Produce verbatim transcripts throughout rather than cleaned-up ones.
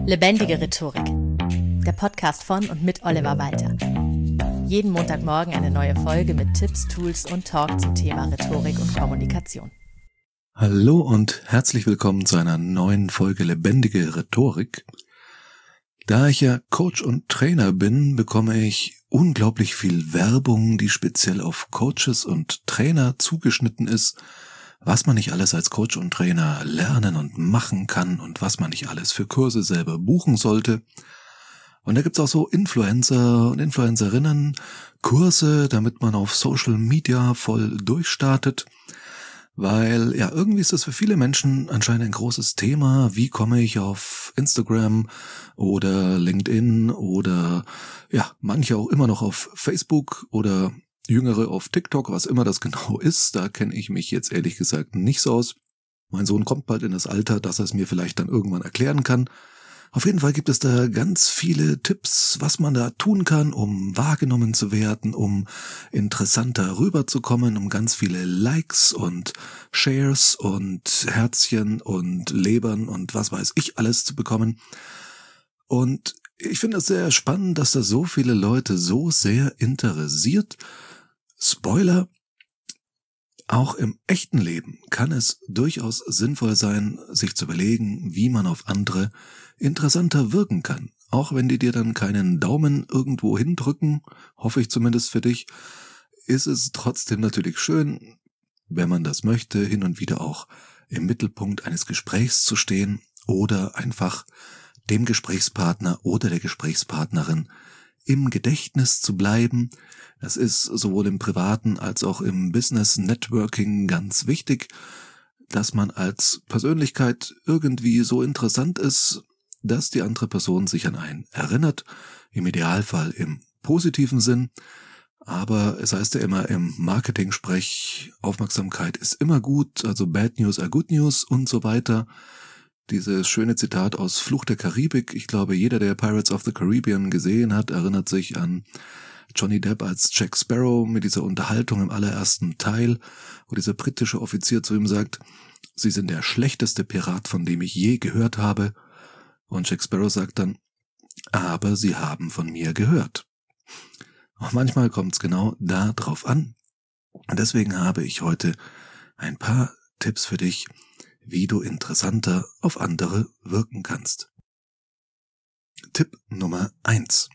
Lebendige Rhetorik. Der Podcast von und mit Oliver Walter. Jeden Montagmorgen eine neue Folge mit Tipps, Tools und Talk zum Thema Rhetorik und Kommunikation. Hallo und herzlich willkommen zu einer neuen Folge Lebendige Rhetorik. Da ich ja Coach und Trainer bin, bekomme ich unglaublich viel Werbung, die speziell auf Coaches und Trainer zugeschnitten ist, was man nicht alles als Coach und Trainer lernen und machen kann und was man nicht alles für Kurse selber buchen sollte. Und da gibt's auch so Influencer und Influencerinnen, Kurse, damit man auf Social Media voll durchstartet. Weil ja, irgendwie ist das für viele Menschen anscheinend ein großes Thema. Wie komme ich auf Instagram oder LinkedIn oder ja, manche auch immer noch auf Facebook oder Jüngere auf TikTok, was immer das genau ist. Da kenne ich mich jetzt ehrlich gesagt nicht so aus. Mein Sohn kommt bald in das Alter, dass er es mir vielleicht dann irgendwann erklären kann. Auf jeden Fall gibt es da ganz viele Tipps, was man da tun kann, um wahrgenommen zu werden, um interessanter rüberzukommen, um ganz viele Likes und Shares und Herzchen und Lebern und was weiß ich alles zu bekommen. Und ich finde es sehr spannend, dass da so viele Leute so sehr interessiert. Spoiler: Auch im echten Leben kann es durchaus sinnvoll sein, sich zu überlegen, wie man auf andere interessanter wirken kann. Auch wenn die dir dann keinen Daumen irgendwo hindrücken, hoffe ich zumindest für dich, ist es trotzdem natürlich schön, wenn man das möchte, hin und wieder auch im Mittelpunkt eines Gesprächs zu stehen oder einfach dem Gesprächspartner oder der Gesprächspartnerin im Gedächtnis zu bleiben. Das ist sowohl im privaten als auch im Business Networking ganz wichtig, dass man als Persönlichkeit irgendwie so interessant ist, dass die andere Person sich an einen erinnert, im Idealfall im positiven Sinn. Aber es heißt ja immer im Marketing-Sprech, Aufmerksamkeit ist immer gut, also Bad News are Good News und so weiter. Dieses schöne Zitat aus Fluch der Karibik, ich glaube, jeder, der Pirates of the Caribbean gesehen hat, erinnert sich an Johnny Depp als Jack Sparrow mit dieser Unterhaltung im allerersten Teil, wo dieser britische Offizier zu ihm sagt, Sie sind der schlechteste Pirat, von dem ich je gehört habe. Und Jack Sparrow sagt dann, aber Sie haben von mir gehört. Und manchmal kommt es genau da drauf an. Und deswegen habe ich heute ein paar Tipps für dich, wie du interessanter auf andere wirken kannst. Tipp Nummer eins.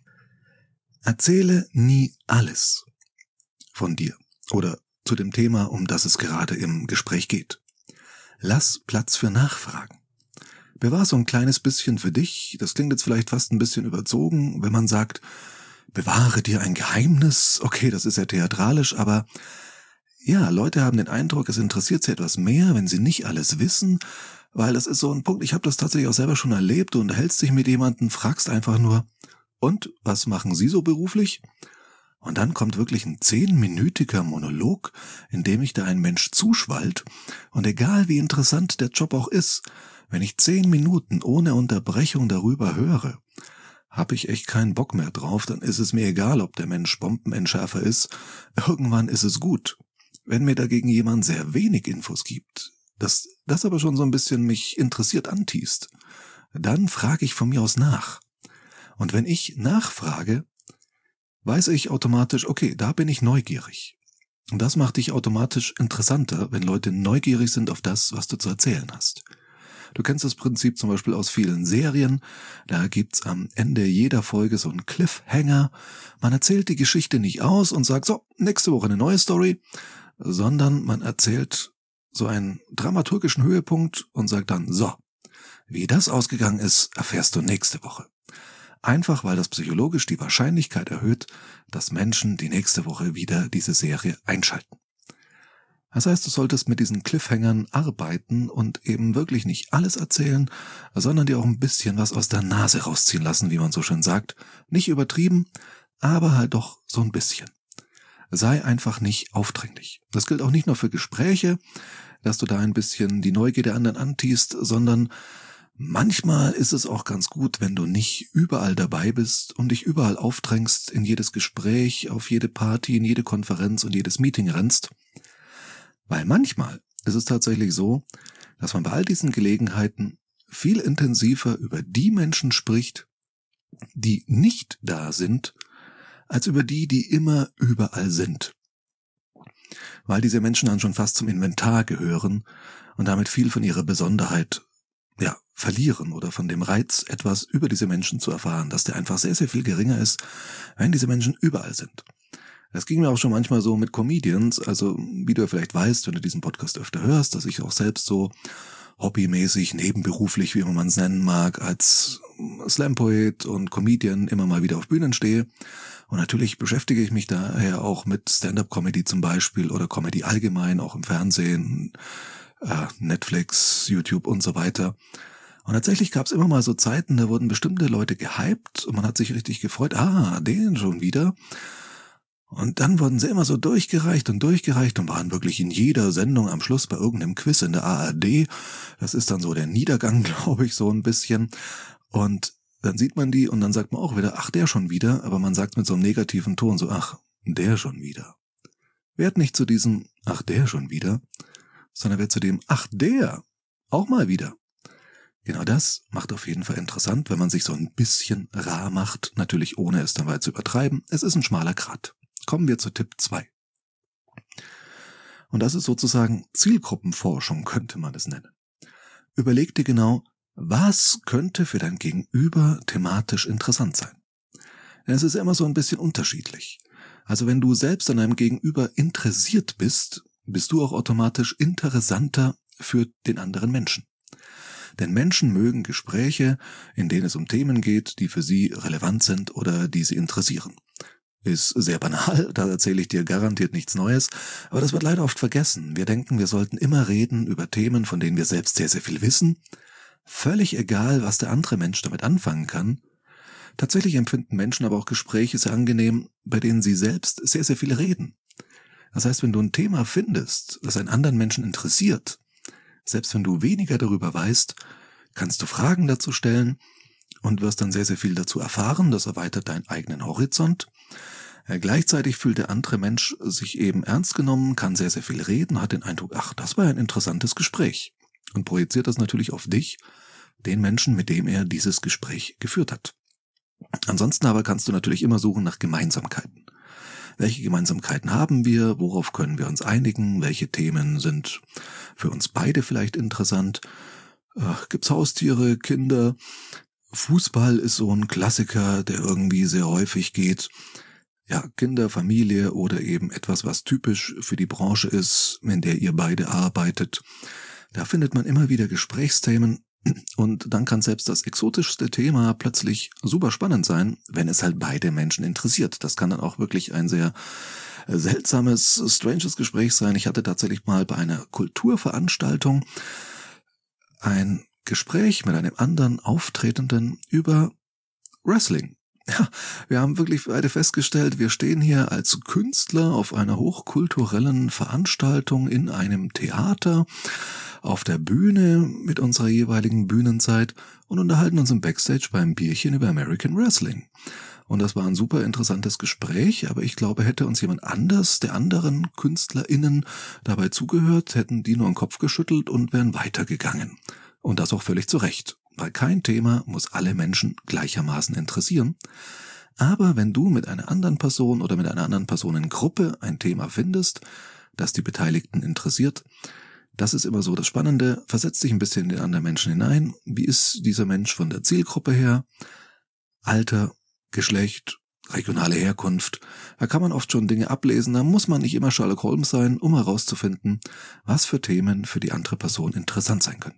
Erzähle nie alles von dir oder zu dem Thema, um das es gerade im Gespräch geht. Lass Platz für Nachfragen. Bewahr so ein kleines bisschen für dich. Das klingt jetzt vielleicht fast ein bisschen überzogen, wenn man sagt, bewahre dir ein Geheimnis. Okay, das ist ja theatralisch, aber ja, Leute haben den Eindruck, es interessiert sie etwas mehr, wenn sie nicht alles wissen, weil das ist so ein Punkt, ich habe das tatsächlich auch selber schon erlebt. Du unterhältst dich mit jemandem, fragst einfach nur, und was machen Sie so beruflich? Und dann kommt wirklich ein zehnminütiger Monolog, in dem mich da ein Mensch zuschwallt. Und egal wie interessant der Job auch ist, wenn ich zehn Minuten ohne Unterbrechung darüber höre, habe ich echt keinen Bock mehr drauf, dann ist es mir egal, ob der Mensch Bombenentschärfer ist. Irgendwann ist es gut. Wenn mir dagegen jemand sehr wenig Infos gibt, das, das aber schon so ein bisschen mich interessiert antiest, dann frage ich von mir aus nach. Und wenn ich nachfrage, weiß ich automatisch, okay, da bin ich neugierig. Und das macht dich automatisch interessanter, wenn Leute neugierig sind auf das, was du zu erzählen hast. Du kennst das Prinzip zum Beispiel aus vielen Serien. Da gibt's am Ende jeder Folge so einen Cliffhanger. Man erzählt die Geschichte nicht aus und sagt, so, nächste Woche eine neue Story, sondern man erzählt so einen dramaturgischen Höhepunkt und sagt dann, so, wie das ausgegangen ist, erfährst du nächste Woche. Einfach, weil das psychologisch die Wahrscheinlichkeit erhöht, dass Menschen die nächste Woche wieder diese Serie einschalten. Das heißt, du solltest mit diesen Cliffhangern arbeiten und eben wirklich nicht alles erzählen, sondern dir auch ein bisschen was aus der Nase rausziehen lassen, wie man so schön sagt. Nicht übertrieben, aber halt doch so ein bisschen. Sei einfach nicht aufdringlich. Das gilt auch nicht nur für Gespräche, dass du da ein bisschen die Neugier der anderen antiest, sondern manchmal ist es auch ganz gut, wenn du nicht überall dabei bist und dich überall aufdrängst, in jedes Gespräch, auf jede Party, in jede Konferenz und jedes Meeting rennst. Weil manchmal ist es tatsächlich so, dass man bei all diesen Gelegenheiten viel intensiver über die Menschen spricht, die nicht da sind, als über die, die immer überall sind. Weil diese Menschen dann schon fast zum Inventar gehören und damit viel von ihrer Besonderheit, ja, verlieren oder von dem Reiz, etwas über diese Menschen zu erfahren, dass der einfach sehr, sehr viel geringer ist, wenn diese Menschen überall sind. Das ging mir auch schon manchmal so mit Comedians, also wie du ja vielleicht weißt, wenn du diesen Podcast öfter hörst, dass ich auch selbst so hobbymäßig, nebenberuflich, wie man es nennen mag, als Slam-Poet und Comedian immer mal wieder auf Bühnen stehe. Und natürlich beschäftige ich mich daher auch mit Stand-up-Comedy zum Beispiel oder Comedy allgemein, auch im Fernsehen, äh, Netflix, YouTube und so weiter. Und tatsächlich gab es immer mal so Zeiten, da wurden bestimmte Leute gehypt und man hat sich richtig gefreut, ah, den schon wieder. Und dann wurden sie immer so durchgereicht und durchgereicht und waren wirklich in jeder Sendung am Schluss bei irgendeinem Quiz in der A R D. Das ist dann so der Niedergang, glaube ich, so ein bisschen. Und dann sieht man die und dann sagt man auch wieder, ach, der schon wieder. Aber man sagt mit so einem negativen Ton so, ach, der schon wieder. Wird nicht zu diesem, ach, der schon wieder, sondern wird zu dem, ach, der, auch mal wieder. Genau das macht auf jeden Fall interessant, wenn man sich so ein bisschen rar macht, natürlich ohne es dann weit zu übertreiben. Es ist ein schmaler Grat. Kommen wir zu Tipp zwei. Und das ist sozusagen Zielgruppenforschung, könnte man es nennen. Überleg dir genau, was könnte für dein Gegenüber thematisch interessant sein. Denn es ist immer so ein bisschen unterschiedlich. Also wenn du selbst an deinem Gegenüber interessiert bist, bist du auch automatisch interessanter für den anderen Menschen. Denn Menschen mögen Gespräche, in denen es um Themen geht, die für sie relevant sind oder die sie interessieren. Ist sehr banal, da erzähle ich dir garantiert nichts Neues, aber das wird leider oft vergessen. Wir denken, wir sollten immer reden über Themen, von denen wir selbst sehr, sehr viel wissen. Völlig egal, was der andere Mensch damit anfangen kann. Tatsächlich empfinden Menschen aber auch Gespräche sehr angenehm, bei denen sie selbst sehr, sehr viel reden. Das heißt, wenn du ein Thema findest, das einen anderen Menschen interessiert, selbst wenn du weniger darüber weißt, kannst du Fragen dazu stellen und wirst dann sehr, sehr viel dazu erfahren. Das erweitert deinen eigenen Horizont. Äh, gleichzeitig fühlt der andere Mensch sich eben ernst genommen, kann sehr, sehr viel reden, hat den Eindruck, ach, das war ein interessantes Gespräch. Und projiziert das natürlich auf dich, den Menschen, mit dem er dieses Gespräch geführt hat. Ansonsten aber kannst du natürlich immer suchen nach Gemeinsamkeiten. Welche Gemeinsamkeiten haben wir? Worauf können wir uns einigen? Welche Themen sind für uns beide vielleicht interessant? Äh, gibt's Haustiere, Kinder? Fußball ist so ein Klassiker, der irgendwie sehr häufig geht. Ja, Kinder, Familie oder eben etwas, was typisch für die Branche ist, in der ihr beide arbeitet. Da findet man immer wieder Gesprächsthemen und dann kann selbst das exotischste Thema plötzlich super spannend sein, wenn es halt beide Menschen interessiert. Das kann dann auch wirklich ein sehr seltsames, stranges Gespräch sein. Ich hatte tatsächlich mal bei einer Kulturveranstaltung ein Gespräch mit einem anderen Auftretenden über Wrestling. Ja, wir haben wirklich beide festgestellt, wir stehen hier als Künstler auf einer hochkulturellen Veranstaltung in einem Theater, auf der Bühne mit unserer jeweiligen Bühnenzeit und unterhalten uns im Backstage beim Bierchen über American Wrestling. Und das war ein super interessantes Gespräch, aber ich glaube, hätte uns jemand anders, der anderen KünstlerInnen, dabei zugehört, hätten die nur den Kopf geschüttelt und wären weitergegangen. Und das auch völlig zu Recht, weil kein Thema muss alle Menschen gleichermaßen interessieren. Aber wenn du mit einer anderen Person oder mit einer anderen Personengruppe ein Thema findest, das die Beteiligten interessiert, das ist immer so das Spannende, versetz dich ein bisschen in den anderen Menschen hinein. Wie ist dieser Mensch von der Zielgruppe her? Alter, Geschlecht, regionale Herkunft. Da kann man oft schon Dinge ablesen, da muss man nicht immer Sherlock Holmes sein, um herauszufinden, was für Themen für die andere Person interessant sein könnten.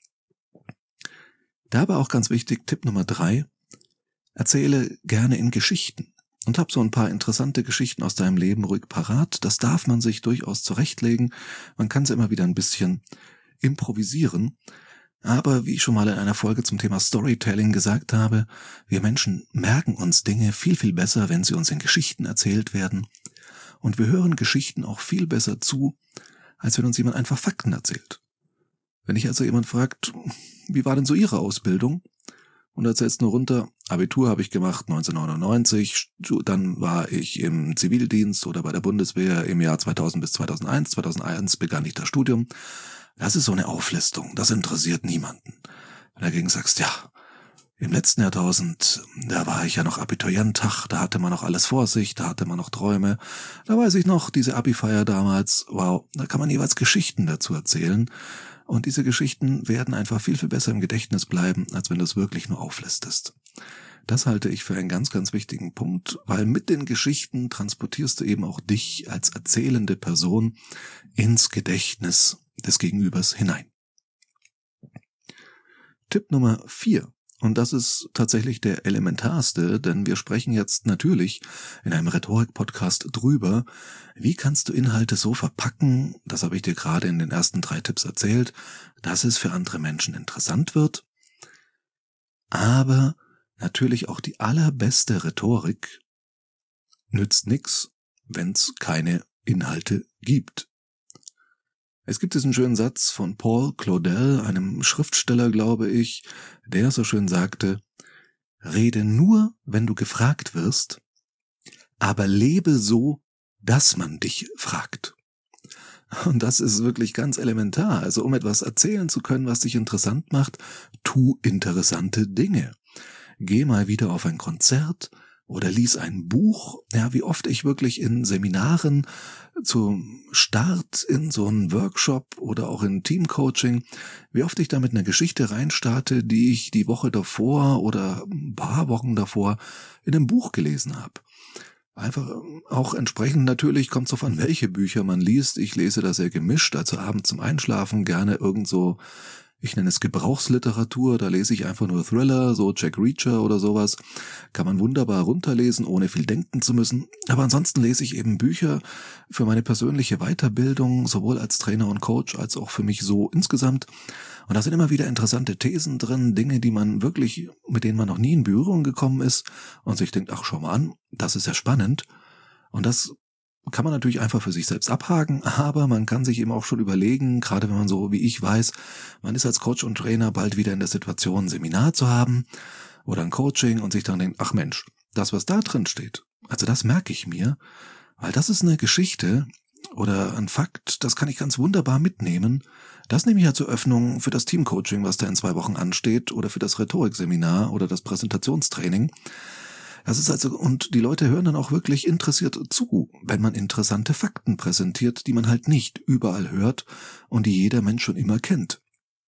Dabei auch ganz wichtig, Tipp Nummer drei, erzähle gerne in Geschichten und hab so ein paar interessante Geschichten aus deinem Leben ruhig parat. Das darf man sich durchaus zurechtlegen. Man kann sie immer wieder ein bisschen improvisieren. Aber wie ich schon mal in einer Folge zum Thema Storytelling gesagt habe, wir Menschen merken uns Dinge viel, viel besser, wenn sie uns in Geschichten erzählt werden. Und wir hören Geschichten auch viel besser zu, als wenn uns jemand einfach Fakten erzählt. Wenn dich also jemand fragt, wie war denn so Ihre Ausbildung? Und erzählst nur runter, Abitur habe ich gemacht neunzehnhundertneunundneunzig, dann war ich im Zivildienst oder bei der Bundeswehr im Jahr zweitausend bis zweitausendeins. zweitausendeins begann ich das Studium. Das ist so eine Auflistung, das interessiert niemanden. und dagegen sagst, ja, im letzten Jahrtausend, da war ich ja noch Abiturient, ach, da hatte man noch alles vor sich, da hatte man noch Träume. Da weiß ich noch, diese Abi-Feier damals, wow, da kann man jeweils Geschichten dazu erzählen. Und diese Geschichten werden einfach viel, viel besser im Gedächtnis bleiben, als wenn du es wirklich nur auflistest. Das halte ich für einen ganz, ganz wichtigen Punkt, weil mit den Geschichten transportierst du eben auch dich als erzählende Person ins Gedächtnis des Gegenübers hinein. Tipp Nummer vier. Und das ist tatsächlich der elementarste, denn wir sprechen jetzt natürlich in einem Rhetorik-Podcast drüber, wie kannst du Inhalte so verpacken, das habe ich dir gerade in den ersten drei Tipps erzählt, dass es für andere Menschen interessant wird, aber natürlich auch die allerbeste Rhetorik nützt nix, wenn es keine Inhalte gibt. Es gibt diesen schönen Satz von Paul Claudel, einem Schriftsteller, glaube ich, der so schön sagte, rede nur, wenn du gefragt wirst, aber lebe so, dass man dich fragt. Und das ist wirklich ganz elementar. Also um etwas erzählen zu können, was dich interessant macht, tu interessante Dinge. Geh mal wieder auf ein Konzert oder lies ein Buch. Ja, wie oft ich wirklich in Seminaren zum Start in so einen Workshop oder auch in Teamcoaching, wie oft ich da mit einer Geschichte reinstarte, die ich die Woche davor oder ein paar Wochen davor in einem Buch gelesen habe. Einfach auch entsprechend natürlich kommt es darauf an, welche Bücher man liest. Ich lese da sehr gemischt, also abends zum Einschlafen gerne irgend so, ich nenne es Gebrauchsliteratur, da lese ich einfach nur Thriller, so Jack Reacher oder sowas. Kann man wunderbar runterlesen, ohne viel denken zu müssen. Aber ansonsten lese ich eben Bücher für meine persönliche Weiterbildung, sowohl als Trainer und Coach, als auch für mich so insgesamt. Und da sind immer wieder interessante Thesen drin, Dinge, die man wirklich, mit denen man noch nie in Berührung gekommen ist und sich denkt, ach, schau mal an, das ist ja spannend. Und das kann man natürlich einfach für sich selbst abhaken, aber man kann sich eben auch schon überlegen, gerade wenn man so wie ich weiß, man ist als Coach und Trainer bald wieder in der Situation, ein Seminar zu haben oder ein Coaching und sich dann denkt, ach Mensch, das, was da drin steht, also das merke ich mir, weil das ist eine Geschichte oder ein Fakt, das kann ich ganz wunderbar mitnehmen. Das nehme ich ja zur Öffnung für das Teamcoaching, was da in zwei Wochen ansteht, oder für das Rhetorikseminar oder das Präsentationstraining. Das ist also, und die Leute hören dann auch wirklich interessiert zu, wenn man interessante Fakten präsentiert, die man halt nicht überall hört und die jeder Mensch schon immer kennt.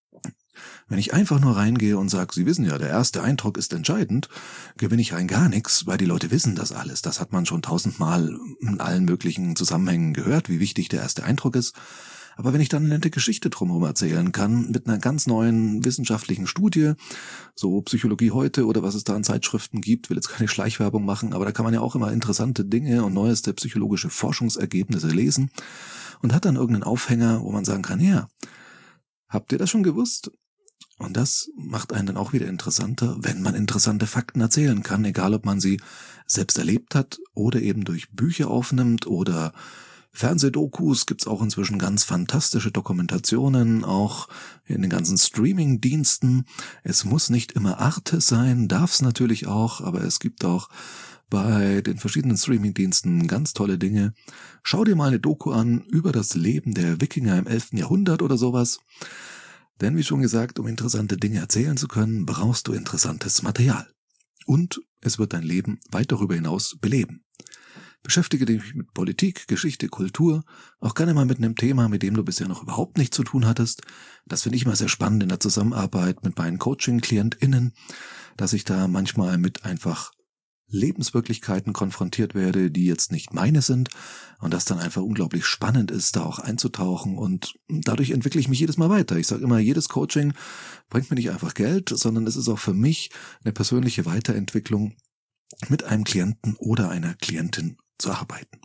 Wenn ich einfach nur reingehe und sage, Sie wissen ja, der erste Eindruck ist entscheidend, gewinne ich rein gar nichts, weil die Leute wissen das alles. Das hat man schon tausendmal in allen möglichen Zusammenhängen gehört, wie wichtig der erste Eindruck ist. Aber wenn ich dann eine nette Geschichte drumherum erzählen kann, mit einer ganz neuen wissenschaftlichen Studie, so Psychologie heute oder was es da an Zeitschriften gibt, will jetzt keine Schleichwerbung machen, aber da kann man ja auch immer interessante Dinge und neueste psychologische Forschungsergebnisse lesen und hat dann irgendeinen Aufhänger, wo man sagen kann, ja, habt ihr das schon gewusst? Und das macht einen dann auch wieder interessanter, wenn man interessante Fakten erzählen kann, egal ob man sie selbst erlebt hat oder eben durch Bücher aufnimmt oder Fernsehdokus, gibt's auch inzwischen ganz fantastische Dokumentationen, auch in den ganzen Streaming-Diensten. Es muss nicht immer Arte sein, darf's natürlich auch, aber es gibt auch bei den verschiedenen Streaming-Diensten ganz tolle Dinge. Schau dir mal eine Doku an über das Leben der Wikinger im elften Jahrhundert oder sowas. Denn wie schon gesagt, um interessante Dinge erzählen zu können, brauchst du interessantes Material. Und es wird dein Leben weit darüber hinaus beleben. Beschäftige dich mit Politik, Geschichte, Kultur, auch gerne mal mit einem Thema, mit dem du bisher noch überhaupt nichts zu tun hattest. Das finde ich immer sehr spannend in der Zusammenarbeit mit meinen Coaching-KlientInnen, dass ich da manchmal mit einfach Lebenswirklichkeiten konfrontiert werde, die jetzt nicht meine sind und das dann einfach unglaublich spannend ist, da auch einzutauchen und dadurch entwickle ich mich jedes Mal weiter. Ich sage immer, jedes Coaching bringt mir nicht einfach Geld, sondern es ist auch für mich eine persönliche Weiterentwicklung, mit einem Klienten oder einer Klientin zu arbeiten.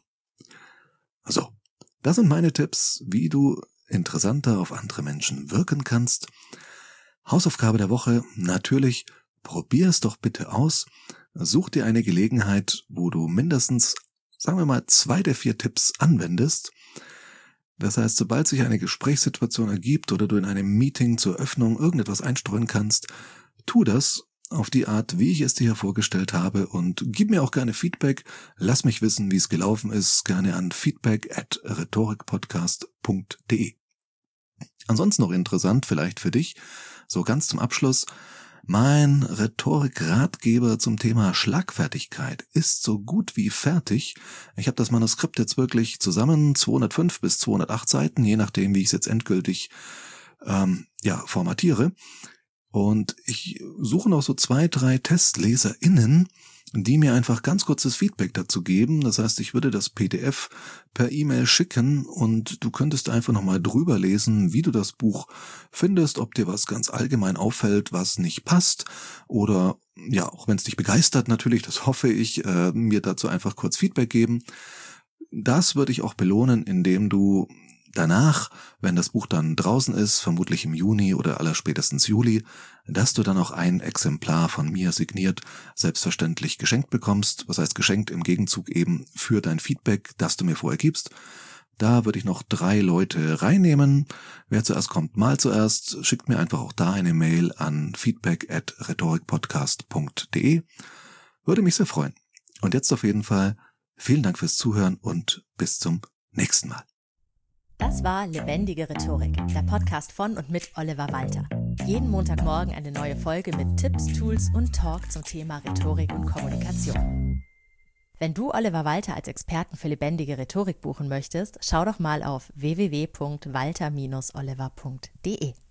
Also, das sind meine Tipps, wie du interessanter auf andere Menschen wirken kannst. Hausaufgabe der Woche, natürlich, probier es doch bitte aus. Such dir eine Gelegenheit, wo du mindestens, sagen wir mal, zwei der vier Tipps anwendest. Das heißt, sobald sich eine Gesprächssituation ergibt oder du in einem Meeting zur Öffnung irgendetwas einstreuen kannst, tu das auf die Art, wie ich es dir hier vorgestellt habe und gib mir auch gerne Feedback. Lass mich wissen, wie es gelaufen ist, gerne an feedback at rhetorikpodcast punkt de. Ansonsten noch interessant vielleicht für dich, So ganz zum Abschluss. Mein Rhetorik-Ratgeber zum Thema Schlagfertigkeit ist so gut wie fertig. Ich habe das Manuskript jetzt wirklich zusammen, zweihundertfünf bis zweihundertacht Seiten, je nachdem, wie ich es jetzt endgültig ähm, ja, formatiere. Und ich suche noch so zwei, drei TestleserInnen, die mir einfach ganz kurzes Feedback dazu geben. Das heißt, ich würde das P D F per E-Mail schicken und du könntest einfach nochmal drüber lesen, wie du das Buch findest, ob dir was ganz allgemein auffällt, was nicht passt oder ja, auch wenn es dich begeistert natürlich, das hoffe ich, äh, mir dazu einfach kurz Feedback geben. Das würde ich auch belohnen, indem du danach, wenn das Buch dann draußen ist, vermutlich im Juni oder allerspätestens Juli, dass du dann auch ein Exemplar von mir signiert selbstverständlich geschenkt bekommst. Was heißt geschenkt? Im Gegenzug eben für dein Feedback, das du mir vorher gibst. Da würde ich noch drei Leute reinnehmen. Wer zuerst kommt, mal zuerst. Schickt mir einfach auch da eine Mail an feedback at rhetorikpodcast punkt de. Würde mich sehr freuen. Und jetzt auf jeden Fall vielen Dank fürs Zuhören und bis zum nächsten Mal. Das war Lebendige Rhetorik, der Podcast von und mit Oliver Walter. Jeden Montagmorgen eine neue Folge mit Tipps, Tools und Talk zum Thema Rhetorik und Kommunikation. Wenn du Oliver Walter als Experten für lebendige Rhetorik buchen möchtest, schau doch mal auf w w w punkt walter Bindestrich oliver punkt de.